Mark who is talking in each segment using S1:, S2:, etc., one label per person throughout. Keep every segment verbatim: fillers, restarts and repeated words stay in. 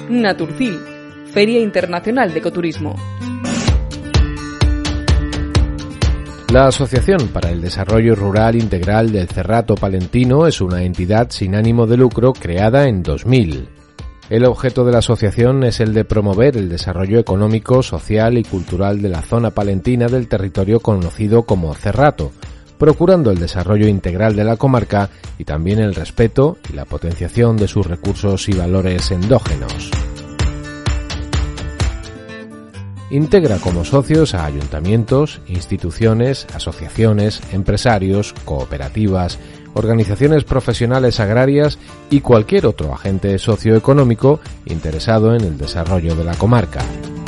S1: Naturcil, Feria Internacional de Ecoturismo.
S2: La Asociación para el Desarrollo Rural Integral del Cerrato Palentino es una entidad sin ánimo de lucro creada en dos mil. El objeto de la asociación es el de promover el desarrollo económico, social y cultural de la zona palentina del territorio conocido como Cerrato, procurando el desarrollo integral de la comarca y también el respeto y la potenciación de sus recursos y valores endógenos. Integra como socios a ayuntamientos, instituciones, asociaciones, empresarios, cooperativas, organizaciones profesionales agrarias y cualquier otro agente socioeconómico interesado en el desarrollo de la comarca.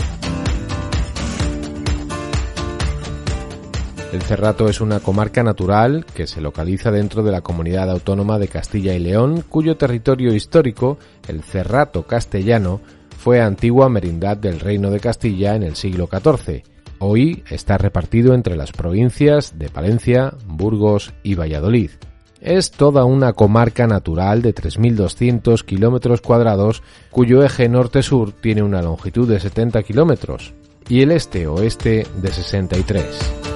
S2: El Cerrato es una comarca natural que se localiza dentro de la Comunidad Autónoma de Castilla y León, cuyo territorio histórico, el Cerrato Castellano, fue antigua merindad del Reino de Castilla en el siglo catorce. Hoy está repartido entre las provincias de Palencia, Burgos y Valladolid. Es toda una comarca natural de tres mil doscientos kilómetros cuadrados, cuyo eje norte-sur tiene una longitud de setenta kilómetros y el este-oeste de sesenta y tres.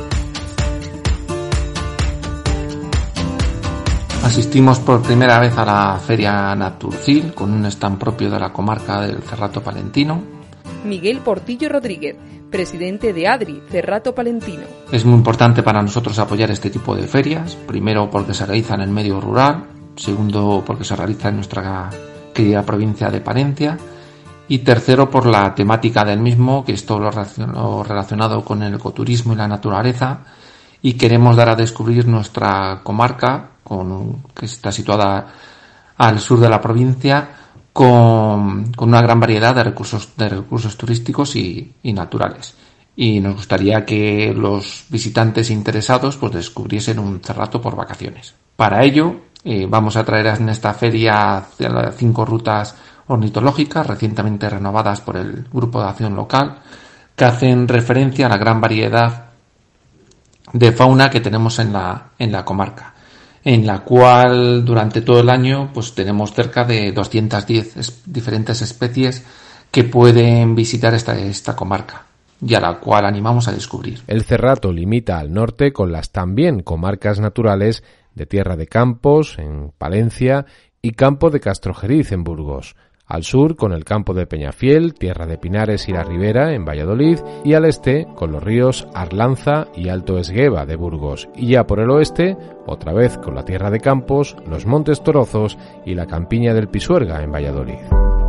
S3: Asistimos por primera vez a la Feria Naturcil con un stand propio de la comarca del Cerrato Palentino.
S1: Miguel Portillo Rodríguez, presidente de ADRI, Cerrato Palentino.
S3: Es muy importante para nosotros apoyar este tipo de ferias, primero porque se realiza en el medio rural, segundo porque se realiza en nuestra querida provincia de Palencia y tercero por la temática del mismo, que es todo lo relacionado con el ecoturismo y la naturaleza, y queremos dar a descubrir nuestra comarca, con, que está situada al sur de la provincia, con, con una gran variedad de recursos, de recursos turísticos y, y naturales. Y nos gustaría que los visitantes interesados pues descubriesen un Cerrato por vacaciones. Para ello, eh, vamos a traer en esta feria cinco rutas ornitológicas recientemente renovadas por el Grupo de Acción Local, que hacen referencia a la gran variedad de fauna que tenemos en la, en la comarca, en la cual durante todo el año pues tenemos cerca de doscientas diez es, diferentes especies que pueden visitar esta, esta comarca y a la cual animamos a descubrir.
S2: El Cerrato limita al norte con las también comarcas naturales de Tierra de Campos en Palencia y Campo de Castrojeriz en Burgos, al sur con el Campo de Peñafiel, Tierra de Pinares y la Ribera en Valladolid y al este con los ríos Arlanza y Alto Esgueva de Burgos y ya por el oeste, otra vez con la Tierra de Campos, los Montes Torozos y la Campiña del Pisuerga en Valladolid.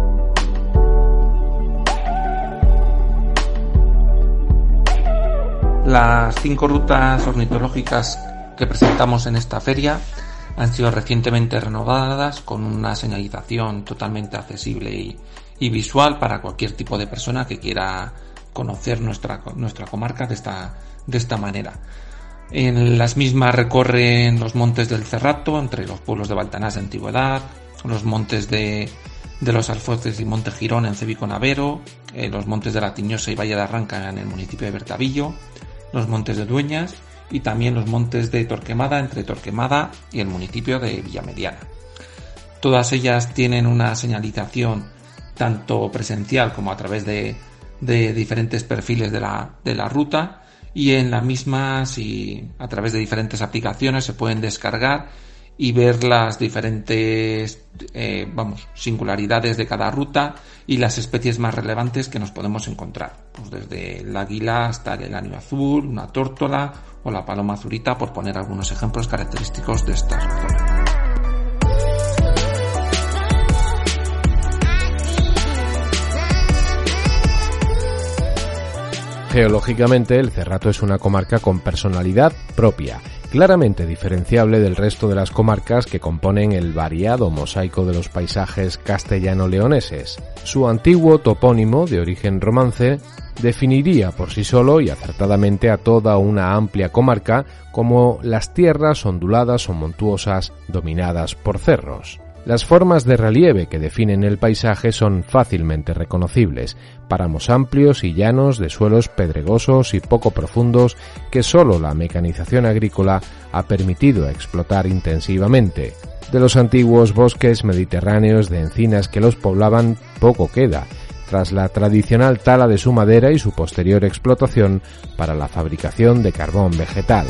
S3: Las cinco rutas ornitológicas que presentamos en esta feria han sido recientemente renovadas con una señalización totalmente accesible y, y visual para cualquier tipo de persona que quiera conocer nuestra, nuestra comarca de esta, de esta manera. En las mismas recorren los montes del Cerrato, entre los pueblos de Baltanás de Antigüedad, los montes de, de los Alfoces y Monte Girón en Cebico-Navero, eh, los montes de la Tiñosa y Valle de Arranca en el municipio de Bertavillo, los montes de Dueñas, y también los montes de Torquemada entre Torquemada y el municipio de Villamediana. Todas ellas tienen una señalización tanto presencial como a través de, de diferentes perfiles de la, de la ruta y en las mismas y a través de diferentes aplicaciones se pueden descargar y ver las diferentes eh, vamos, singularidades de cada ruta y las especies más relevantes que nos podemos encontrar, pues desde el águila hasta el anio azul, una tórtola o la paloma azurita, por poner algunos ejemplos característicos de esta zona.
S2: Geológicamente, el Cerrato es una comarca con personalidad propia, claramente diferenciable del resto de las comarcas que componen el variado mosaico de los paisajes castellano-leoneses. Su antiguo topónimo, de origen romance, definiría por sí solo y acertadamente a toda una amplia comarca como las tierras onduladas o montuosas dominadas por cerros. Las formas de relieve que definen el paisaje son fácilmente reconocibles, páramos amplios y llanos de suelos pedregosos y poco profundos que solo la mecanización agrícola ha permitido explotar intensivamente. De los antiguos bosques mediterráneos de encinas que los poblaban poco queda, tras la tradicional tala de su madera y su posterior explotación para la fabricación de carbón vegetal.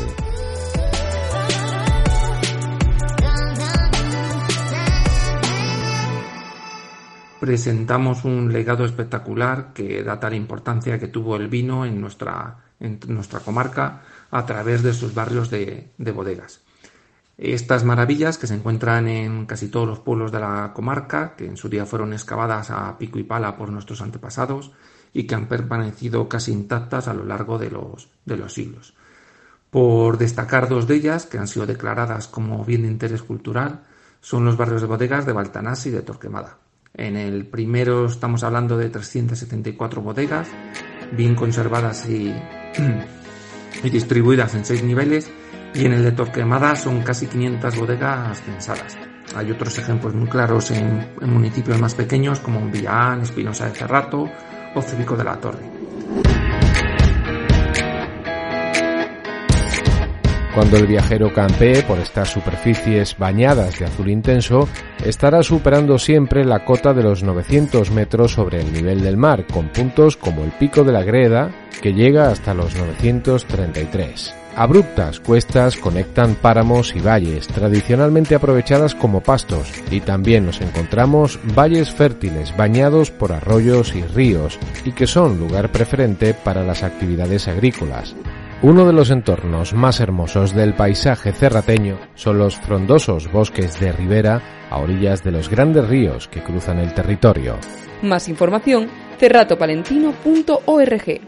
S3: Presentamos un legado espectacular que data la importancia que tuvo el vino en nuestra, en nuestra comarca a través de sus barrios de, de bodegas. Estas maravillas, que se encuentran en casi todos los pueblos de la comarca, que en su día fueron excavadas a pico y pala por nuestros antepasados y que han permanecido casi intactas a lo largo de los, de los siglos. Por destacar dos de ellas, que han sido declaradas como bien de interés cultural, son los barrios de bodegas de Baltanás y de Torquemada. En el primero estamos hablando de trescientas setenta y cuatro bodegas, bien conservadas y, y distribuidas en seis niveles, y en el de Torquemada son casi quinientas bodegas censadas. Hay otros ejemplos muy claros en, en municipios más pequeños como Villaán, Espinosa de Cerrato o Cívico de la Torre.
S2: Cuando el viajero campee por estas superficies bañadas de azul intenso, estará superando siempre la cota de los novecientos metros sobre el nivel del mar, con puntos como el Pico de la Greda, que llega hasta los novecientos treinta y tres. Abruptas cuestas conectan páramos y valles, tradicionalmente aprovechadas como pastos, y también nos encontramos valles fértiles bañados por arroyos y ríos, y que son lugar preferente para las actividades agrícolas. Uno de los entornos más hermosos del paisaje cerrateño son los frondosos bosques de ribera a orillas de los grandes ríos que cruzan el territorio.
S1: Más información, cerrato palentino punto org.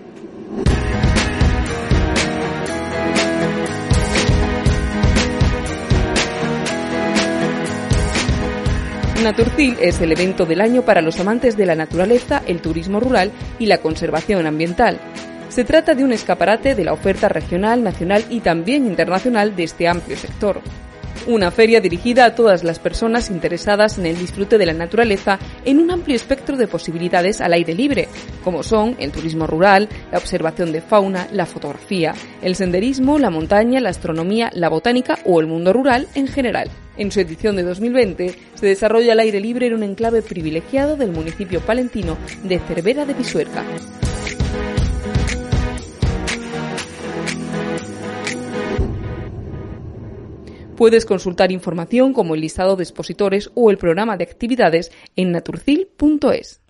S1: Naturcil es el evento del año para los amantes de la naturaleza, el turismo rural y la conservación ambiental. Se trata de un escaparate de la oferta regional, nacional y también internacional de este amplio sector. Una feria dirigida a todas las personas interesadas en el disfrute de la naturaleza en un amplio espectro de posibilidades al aire libre, como son el turismo rural, la observación de fauna, la fotografía, el senderismo, la montaña, la astronomía, la botánica o el mundo rural en general. En su edición de dos mil veinte se desarrolla al aire libre en un enclave privilegiado del municipio palentino de Cervera de Pisuerga. Puedes consultar información como el listado de expositores o el programa de actividades en naturcil punto es.